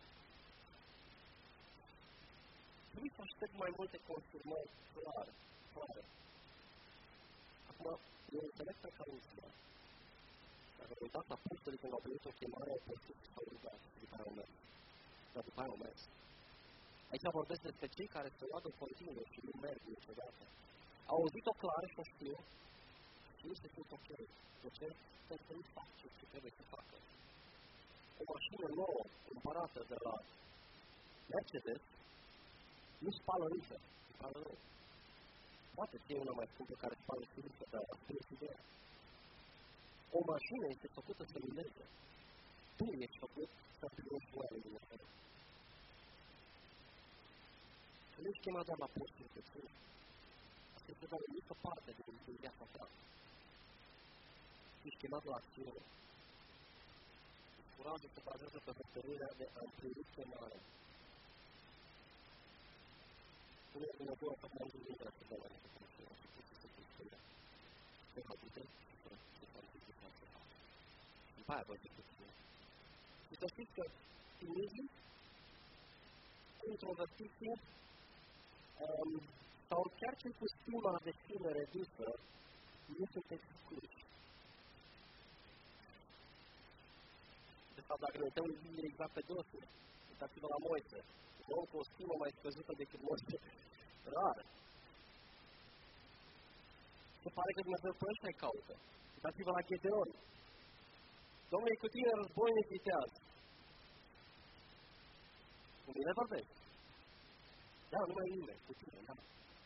Trebuie să aștept mai multe confirmări clare, clare. Acum, eu înțeleg pe Cauzia. Dacă vă uitați apostolii când au primit o chemare, au păstut și s-au rugat, după aia au mers. Dar după aia au mers. Aici vorbesc despre cei care se roagă continuu și nu merg niciodată. Au auzit-o clar și o știu și nu se simt ok. De ce? Pentru că nu fac ce trebuie să facă. O mașină nouă, cumpărată de la Mercedes, nu spală nică, spală rău. Poate fi una mai scumpă care spală scumpă, dar spune ideea. O mașină este făcută să mileze. Tu ești făcut să primești voia lui Dumnezeu. Nu ești chemat doar la posturi de țin. Asta este doar o mică parte din, din viața ta. Ești chemat la acțiune. Curajul se bazează pe hotărârea de a împlini chemarea. Spune Dumnezeu așa cum am gândit la ce doamne să facă. Așa cum să se spune. Se va putea și să se facă ce facă să facă. După aia vă zic cu și să știți că timizii, introvertiții, um, sau chiar cei cu stima de sine redusă, nu sunt excluși. De fapt, dacă ne uităm în Biblie exact pe dos, uitați-vă la Moise. Un om cu o stimă mai scăzută decât Moise. Rar. Se pare că Dumnezeu pe ăștia îi caută. Uitați-vă la Gedeon. Domnule, cu tine războinic vitează. Cu mine vorbești. Da, numai mine, cu tine, da.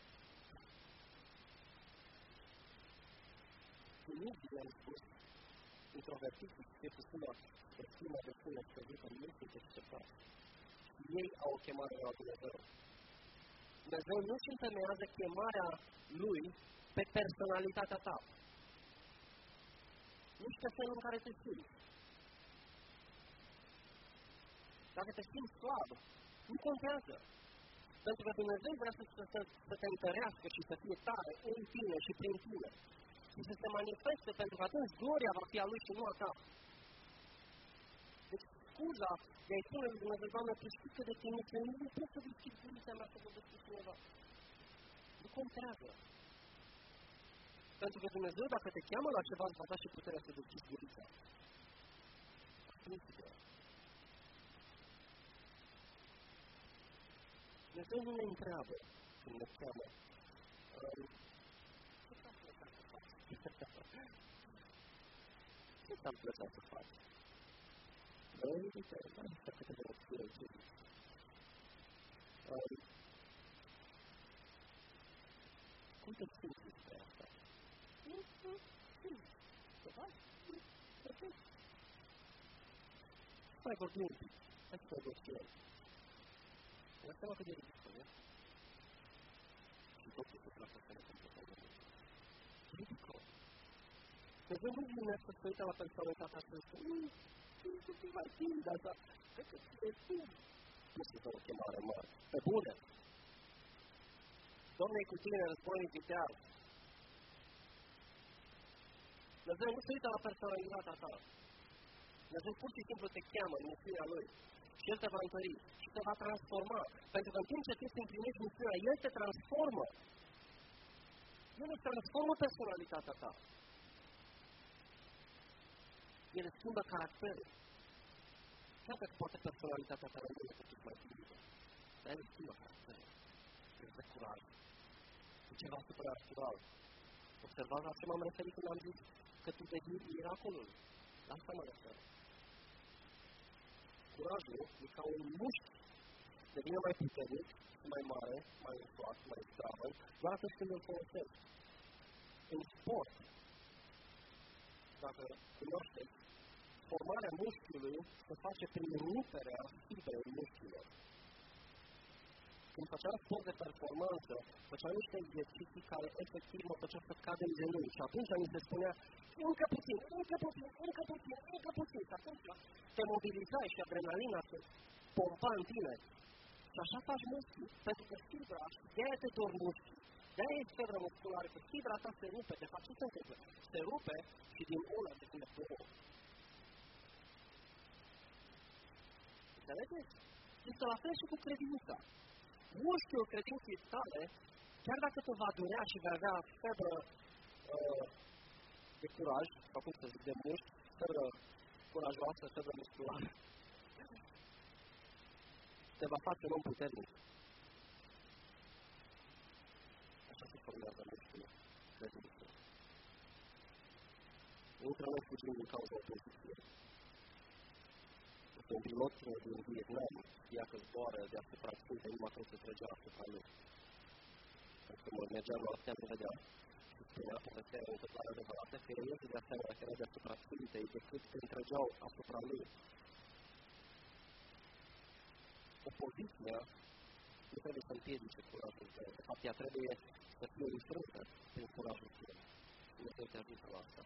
Și nici i-am spus, introvertit, e cu suma, estima de sine, că zic că nu sunteți ce faci. Ei au o chemare la Dumnezeu. Dumnezeu nu-și întemeiază chemarea Lui pe personalitatea ta. Nici pe felul în care te simți. Dacă te simți slab, nu contează. Pentru că Dumnezeu vrea să, să, să te întărească și să fie tare în tine și prin tine. Și să se manifeste, pentru că atunci gloria va fi a Lui și nu a ta. Deci scuza de a-i spune lui Dumnezeu, Doamne, tu știi cât de tine că nu pot să deschid gurița mea să vorbesc cu cineva. Nu contează. Pentru că Dumnezeu, dacă te cheamă la ceva, îți va da și puterea să deschizi gurița. Dumnezeu nu ne întreabă când ne cheamă. Ce ți-am plăcea să faci? Ce ți-am plăcea să faci? Noi, uite, mai este câteva opțiuni. Cum te simți despre asta? Nu știu. Să faci? Ok. Mai vorbim un pic. Hai să mai vorbim. Mă seama că de ridicol, nu? Și totul se trapă să ne completăm. Ridicol. Dumnezeu nu vine să se uite la personalitatea și să zice, nu, nu știu mai timp de asta. Cred că e timp. Nu se dă o chemare mare. Pe bune. Doamne, cu tine războinic vitează. Dumnezeu nu se uită la personalitatea ta. Dumnezeu pur și simplu te cheamă în misiunea Lui. Și El te va întări și te va transforma. Pentru că în timp ce tu îți împlinești misiunea, El te transformă. El îți transformă personalitatea ta. El îți schimbă caracterul. Chiar dacă poate personalitatea ta rămâne cu tot mai bine. Dar El îți schimbă caracterul. El îți dă curaj. E ceva supranatural. Observați la ce m-am referit când am zis că tu devii miracolul. La asta mă refer. Curajul e ca un mușchi. Devine mai puternic, mai mare, mai ușoară, mai zdravă, doar atunci când îl folosești. În sport, dacă cunoașteți, formarea mușchiului se face prin ruperea fibrei mușchilor. Când făceam sport de performanță, făceam niște exerciții care efectiv mă făceau să cad în genunchi. Și atunci mi se spunea, încă puțin, încă puțin, încă puțin, încă puțin. Și atunci te mobilizai și adrenalina se pompa în tine. Și așa faci mușchi, pentru că fibra, de-aia te dor mușchi. De-aia e febră musculară, că fibra ta se rupe. De fapt, ce se întâmplă? Se rupe și din una devine două. Înțelegeți? Este la fel și cu credința. Mușchiul credinței tale, chiar dacă te va durea și vei avea febră uh, de curaj, sau cum să zic, de mușchi, febră curajoasă, febră musculară, te va face un om puternic. Așa se formează mușchiul credinței. Între noi fugim din cauza opoziției. Un pilot din Vietnam știa că zboară deasupra Sfintei, numai că se trăgea asupra lui. Pentru că mergeam la astea, nu vedea. Și spunea povestea o întâmplare adevărată, că el nu vedea seama că era deasupra Sfintei, decât când trăgeau asupra lui. Opoziția nu trebuie să împiedice curajul tău. De fapt, ea trebuie să fie înfrântă prin curajul tău. Dumnezeu te ajută la asta.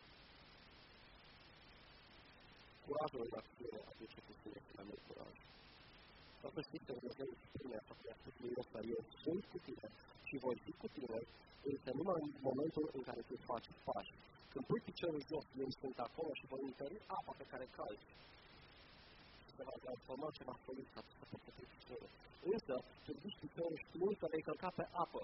Curajul în acțiune aduce cu sine și mai mult curaj. Dacă știți că Dumnezeu îți spune așa că a spus lui ăsta, eu sunt cu tine și voi fi cu tine, însă numai în momentul în care tu faci pași. Când pui piciorul jos, eu sunt acolo și voi întări apa pe care calci. Și se va transforma ceva solid ca să poți să pui piciorul. Însă, tu zici piciorul și nu te vei călca pe apă.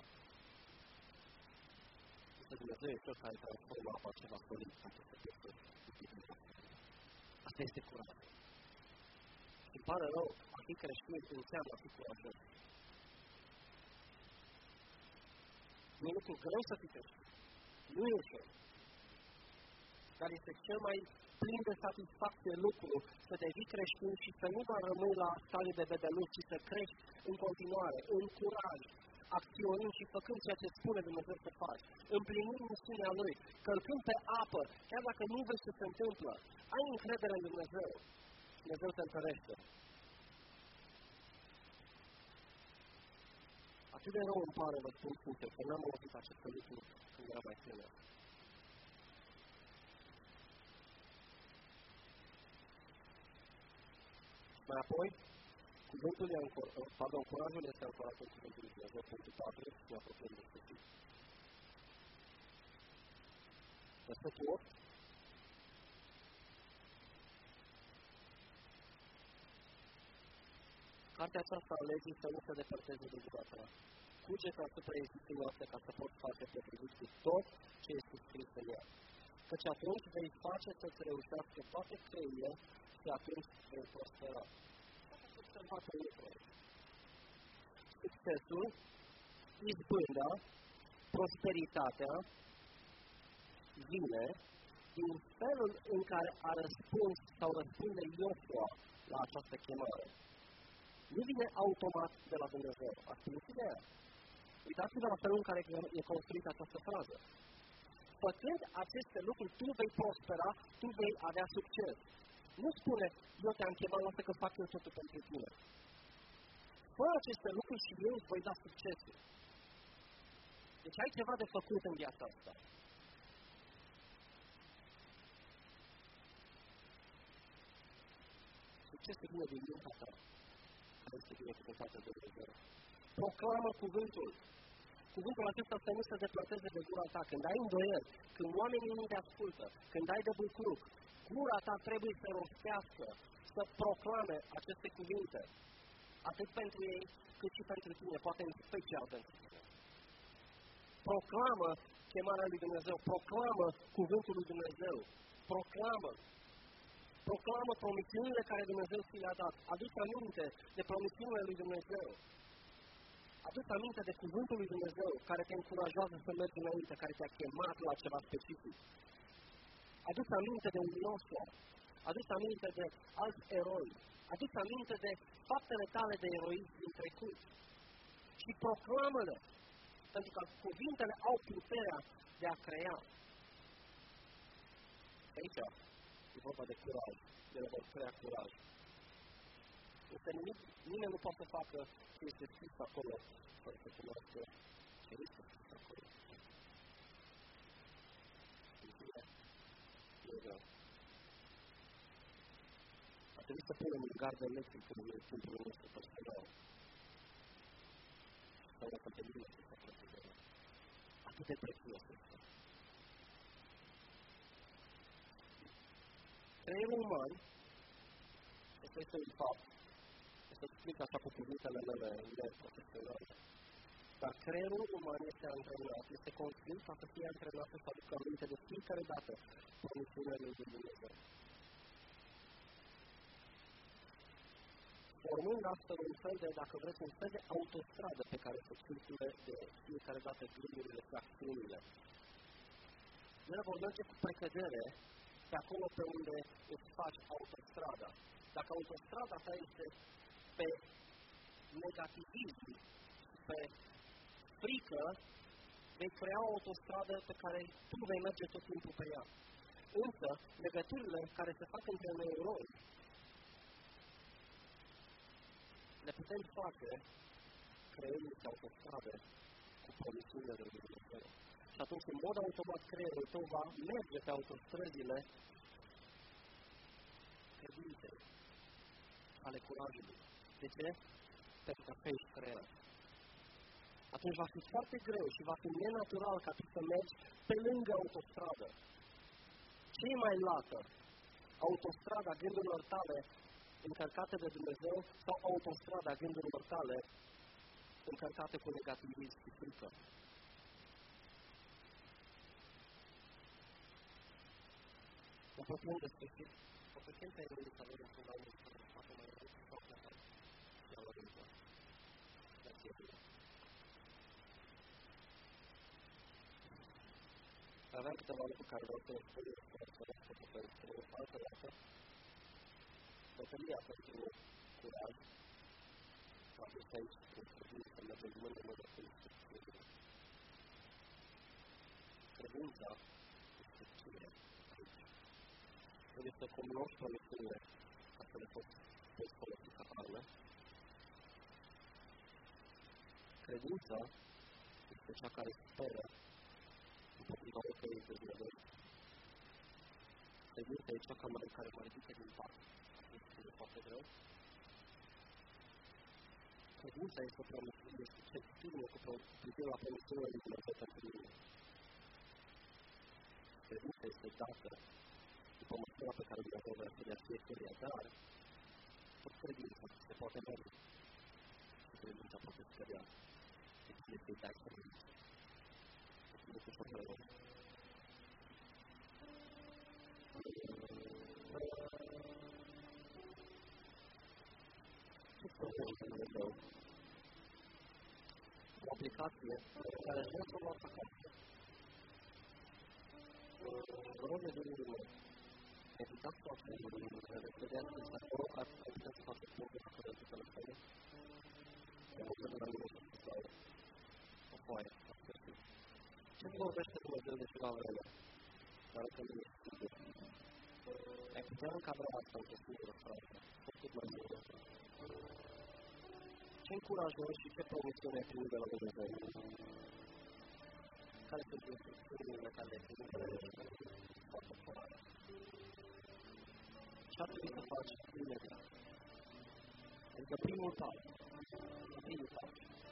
Însă Dumnezeu e cel care transformă apa în ceva solid ca să poți să pui piciorul. Asta este curaj. Și îmi pare rău, a fi creștin înseamnă a fi curajos. Nu e lucru greu să fii creștin. Nu e ușor. Dar este cel mai plin de satisfacție lucru să devii creștin și să nu doar rămâi la stadiu de bebeluș, ci să crești în continuare, în curaj, acționând și făcând ceea ce spune Dumnezeu să faci, împlinind misiunea Lui, călcând pe apă, chiar dacă nu vezi ce se întâmplă, ai încredere în Dumnezeu. Dumnezeu te întărește. Atât de rău îmi pare, vă spun sincer, că n-am auzit aceste lucruri când era mai tânăr. Mai apoi, cuvântul e încor, pardon, curajul este ancorat în cuvântul lui Dumnezeu, punctul patru, și apropiem de sfârșit. Versetul opt. Cartea aceasta a legii să nu se depărteze de gura ta. Cuge-te asupra ei zi și noapte ca să poți face potrivit cu tot ce este scris în ea. Căci atunci vei face să-ți reușească toate căile și atunci vei prospera. Asta se observată în lucruri. Succesul, izbânda, prosperitatea vine din felul în care a răspuns sau răspunde Iosua la această chemare. Nu vine automat de la Dumnezeu. Ați primit ideea? Uitați-vă la felul în care e construită această frază. Făcând aceste lucruri, tu vei prospera, tu vei avea succes. Nu spune, eu te-am chemat, lasă că fac eu totul pentru tine. Fă aceste lucruri și eu îți voi da succesul. Deci ai ceva de făcut în viața asta. Succesul vine din mintea ta, care este binecuvântată de Dumnezeu. Proclamă cuvântul. Cuvântul acesta să nu se depărteze de gura ta. Când ai îndoieli, când oamenii nu te ascultă, când ai de bucluc, gura ta trebuie să rostească, să proclame aceste cuvinte. Atât pentru ei, cât și pentru tine, poate în special pentru tine. Proclamă chemarea lui Dumnezeu, proclamă cuvântul lui Dumnezeu, proclamă. Proclamă promisiunile care Dumnezeu ți le-a dat. Adu-ți aminte de promisiunile lui Dumnezeu. Adu-ți aminte de cuvântul lui Dumnezeu care te încurajează să mergi înainte, care te-a chemat la ceva specific. Adu-ți aminte de un Iosua. Adu-ți aminte de alți eroi. Adu-ți aminte de faptele tale de eroism din trecut. Și proclamă-le. Pentru că cuvintele au puterea de a crea. Aici e vorba de curaj. Ele vor crea curaj. Însă nimic, nimeni nu poate să facă ce este scris acolo, fără să cunoască ce este scris acolo. Bine, e greu. A trebuit să punem în gardă electrică în timpul nostru personal. Sau dacă pe mine să facă procedură. Atât de prețios este. Creierul uman, asta este un fapt, să explic așa cu cuvintele mele neprofesionale. Dar creierul uman este antrenat, este construit ca să fie antrenat să aducă aminte de fiecare dată promisiunile lui Dumnezeu. Formând astfel un fel de, dacă vreți, un fel de autostradă pe care se circule de fiecare dată gândurile și acțiunile. Ele vor merge cu precădere pe acolo pe unde îți faci autostrada. Dacă autostrada ta este pe negativism, pe frică, vei crea o autostradă pe care tu vei merge tot timpul pe ea. Însă, legăturile care se fac între neuroni le putem face creând niște autostrade cu promisiunile de Dumnezeu. Și atunci, în mod automat, creierul tău va merge pe autostrăzile credinței, ale curajului. De ce? Pentru că așa ești creat. Atunci va fi foarte greu și va fi nenatural ca tu să mergi pe lângă autostradă. Ce e mai lată? Autostrada gândurilor tale încărcate de Dumnezeu sau autostrada gândurilor tale încărcate cu negativism și frică? Mă propun de sfârșit, o să chem pe Emilie să vedem cum ai să facă mai mult și facă mai mult. Ia la rândă. Grație. aveam câteva lucruri care vreau să le spun despre pentru altă dată. Bătălia pentru curaj a fost aici, trebuie să mergem mână în mână cu Iisus. Credința este cine aici. Trebuie să cunoști promisiunile ca să le poți folosi ca arme. Credința este cea care speră împotriva oricărei dezvălări. Credința e cea care mă ridică din pat. Este de foarte greu. Credința este o promisiune, este certitudine cu privire la promisiunile lui Dumnezeu pentru mine. Credința este dată după măsura pe care Dumnezeu vrea să dea fiecăruia, dar tot credința se poate merge. Credința poate scădea. Trebuie să-i dai credință. Trebuie să-și o prelegi. Ce propune Dumnezeu? O aplicație care aș vrea să o luați acasă. Vă rog de Dumnezeu meu. Meditați cu acest lucru, veți vedea că este acolo ar putea să faceți multe lucruri de telefonă. O să vă la mine sau o foaie. Ce vorbește Dumnezeu de ceva vreme? Dar că nu este sigur. Ai putea încadra asta într-o singură frază. Cât mai mult. Ce încurajări și ce promisiune ai primit de la Dumnezeu? Care sunt instrucțiunile care le primit de la Dumnezeu? Foarte clar. Ce ar trebui să faci imediat? Adică primul pas. Primul pas.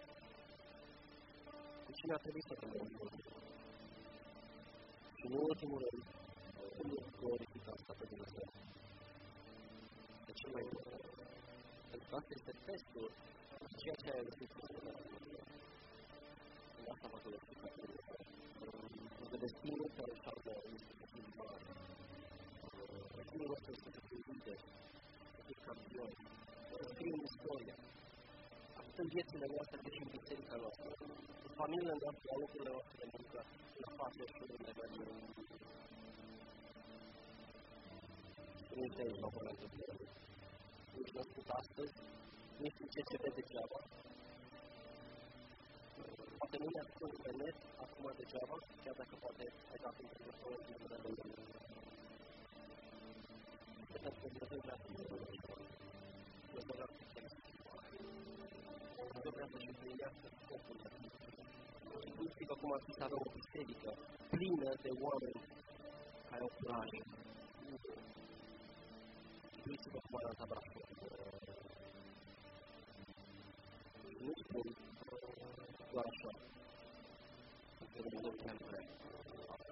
Cu cine ar trebui să te mări? Și nu în ultimul rând, cum îți glorifică asta pe Dumnezeu? De ce mai important? Pentru că asta este testul ceea ce ai auzit cu Dumnezeu. În asta mă glorifică pe Dumnezeu. Pentru că destinul care își armă este să fim mari. Destinul nostru este să fim lideri, să fim campioni, să fim în istoria. Atât în viețile noastre, cât și în biserica noastră. În familiile noastre, la locurile noastre de muncă, în afaceri și unde mergem. Nu uitați la momentul de el. Ești născut astăzi, nu știu ce se vede degeaba. Poate nu ne ascult pe net acum degeaba, chiar dacă poate ai dat un profesor din Dumnezeu. Pentru că Dumnezeu vrea să fie Dumnezeu vrea să fie Dumnezeu vrea să-și împlinească scopul de vie. Și gândiți-vă cum ar fi să avem o biserică plină de oameni care au curaj. Gândiți-vă cum arată Brașov. Nu spun doar așa, pentru că Dumnezeu chiar vrea.